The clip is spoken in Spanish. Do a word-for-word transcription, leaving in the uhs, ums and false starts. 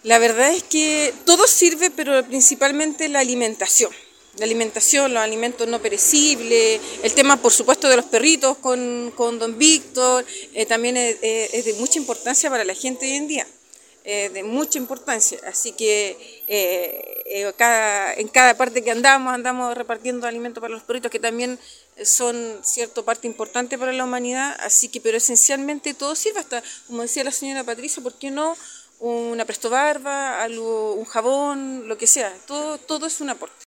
La verdad es que todo sirve, pero principalmente la alimentación. La alimentación, los alimentos no perecibles, el tema por supuesto de los perritos con, con don Víctor, eh, también es, es de mucha importancia para la gente hoy en día, eh, de mucha importancia. Así que eh, eh, cada, en cada parte que andamos, andamos repartiendo alimentos para los perritos, que también son cierto parte importante para la humanidad. Así que, pero esencialmente todo sirve, hasta, como decía la señora Patricia, ¿por qué no? Una presto barba, algo, un jabón, lo que sea, todo, todo es un aporte.